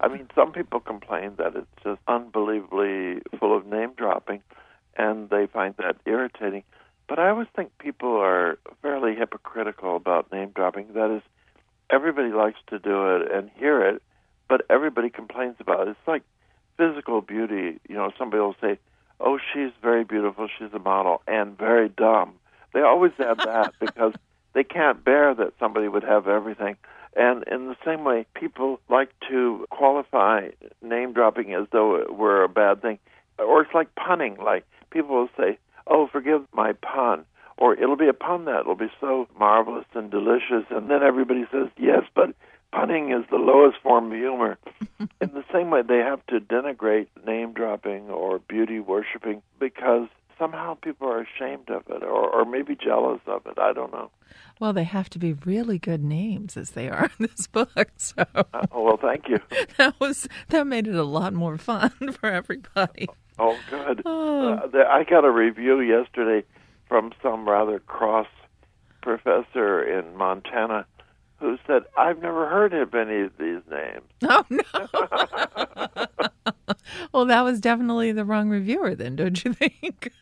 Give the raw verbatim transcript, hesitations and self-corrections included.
I mean, some people complain that it's just unbelievably full of name dropping, and they find that irritating. But I always think people are fairly hypocritical about name dropping. That is, everybody likes to do it and hear it, but everybody complains about it. It's like physical beauty. You know, somebody will say, oh, she's very beautiful, she's a model, and very dumb. They always add that because they can't bear that somebody would have everything. And in the same way, people like to qualify name-dropping as though it were a bad thing. Or it's like punning. Like, people will say, oh, forgive my pun. Or it'll be a pun that will be so marvelous and delicious. And then everybody says, yes, but punning is the lowest form of humor. In the same way, they have to denigrate name-dropping or beauty-worshipping because somehow people are ashamed of it or, or maybe jealous of it. I don't know. Well, they have to be really good names, as they are in this book. So, uh, well, thank you. That was that made it a lot more fun for everybody. Oh, good. Oh. Uh, the, I got a review yesterday from some rather cross professor in Montana who said, I've never heard of any of these names. Oh, no. Well, that was definitely the wrong reviewer then, don't you think?